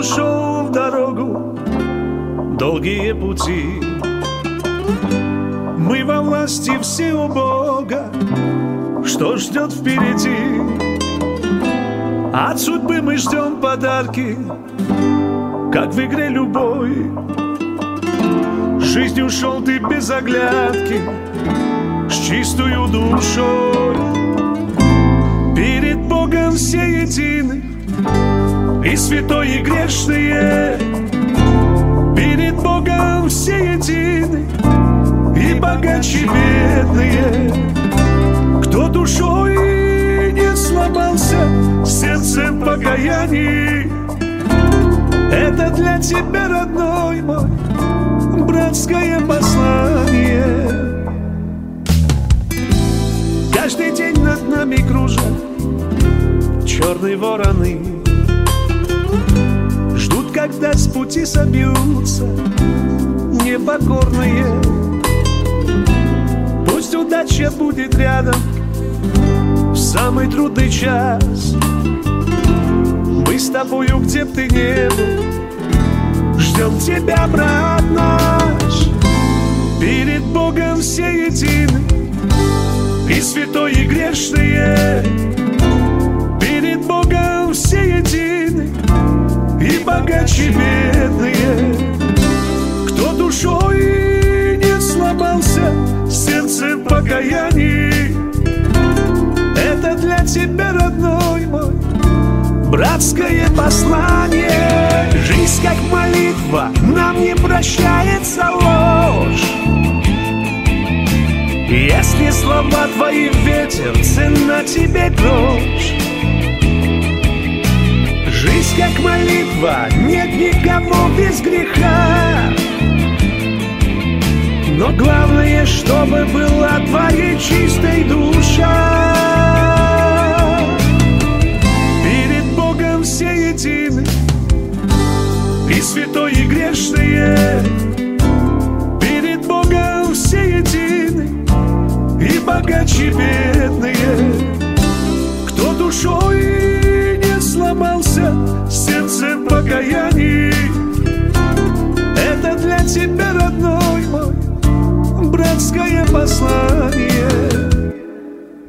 ушел в дорогу, долгие пути. Мы во власти всего Бога, что ждет впереди. От судьбы мы ждем подарки, как в игре любой. Жизнь ушел ты без оглядки, с чистою душой. Перед Богом все едины, и святой, и грешные. Перед Богом все едины, и богаче, и бедные. Кто душой не сломался, сердцем покаяний, это для тебя, родной мой, братское послание. Каждый день над нами кружат черные вороны, ждут, когда с пути собьются непокорные. Пусть удача будет рядом в самый трудный час. Мы с тобою, где б ты не был, ждем тебя, брат наш. Перед Богом все едины, и святой, и грешные. Перед Богом все едины, и богаче, и бедные. Кто душой не сломался, сердцем покаяний, это для тебя, родной мой, братское послание. Жизнь как молитва, нам не прощается ложь. Если слова твои ветер, ценна тебе грош. Жизнь как молитва, нет никого без греха. Но главное, чтобы была твоей чистой душа. Перед Богом все едины, и святой, и грешные. Перед Богом все едины, и богаче, и бедные. Кто душой не сломался, сердцем покаяний, это для тебя, родной мой, братское послание.